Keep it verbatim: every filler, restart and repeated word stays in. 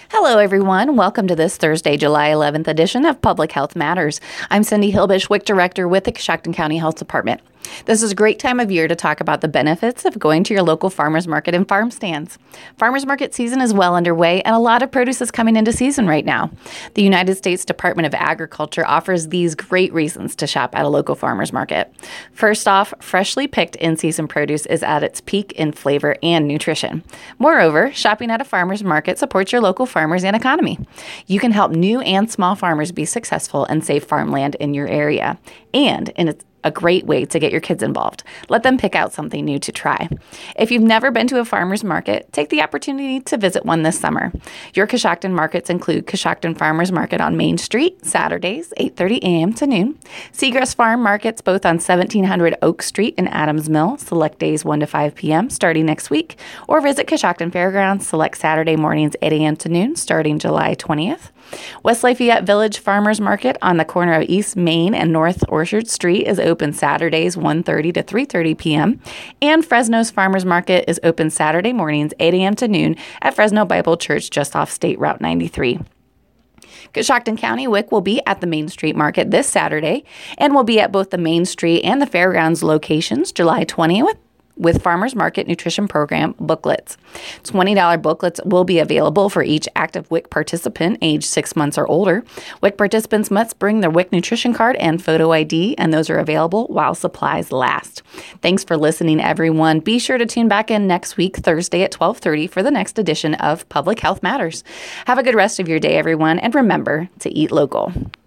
Hello, everyone. Welcome to this Thursday, July eleventh edition of Public Health Matters. I'm Cindy Hilbish, W I C Director with the Coshocton County Health Department. This is a great time of year to talk about the benefits of going to your local farmers market and farm stands. Farmers market season is well underway, and a lot of produce is coming into season right now. The United States Department of Agriculture offers these great reasons to shop at a local farmers market. First off, freshly picked in-season produce is at its peak in flavor and nutrition. Moreover, shopping at a farmers market supports your local farmers and economy. You can help new and small farmers be successful and save farmland in your area. And in its a great way to get your kids involved. Let them pick out something new to try. If you've never been to a farmer's market, take the opportunity to visit one this summer. Your Coshocton markets include Coshocton Farmers Market on Main Street, Saturdays, eight thirty a.m. to noon. Seagrass Farm Markets both on seventeen hundred Oak Street in Adams Mill, select days one to five p.m. starting next week. Or visit Coshocton Fairgrounds, select Saturday mornings eight a.m. to noon starting July twentieth. West Lafayette Village Farmers Market on the corner of East Main and North Orchard Street is open Saturdays one thirty to three thirty p.m. And Fresno's Farmers Market is open Saturday mornings eight a.m. to noon at Fresno Bible Church just off State Route ninety-three. Coshocton County W I C will be at the Main Street Market this Saturday and will be at both the Main Street and the Fairgrounds locations July twentieth with Farmers Market Nutrition Program booklets. twenty dollars booklets will be available for each active W I C participant age six months or older. W I C participants must bring their W I C nutrition card and photo I D, and those are available while supplies last. Thanks for listening, everyone. Be sure to tune back in next week, Thursday at twelve thirty for the next edition of Public Health Matters. Have a good rest of your day, everyone, and remember to eat local.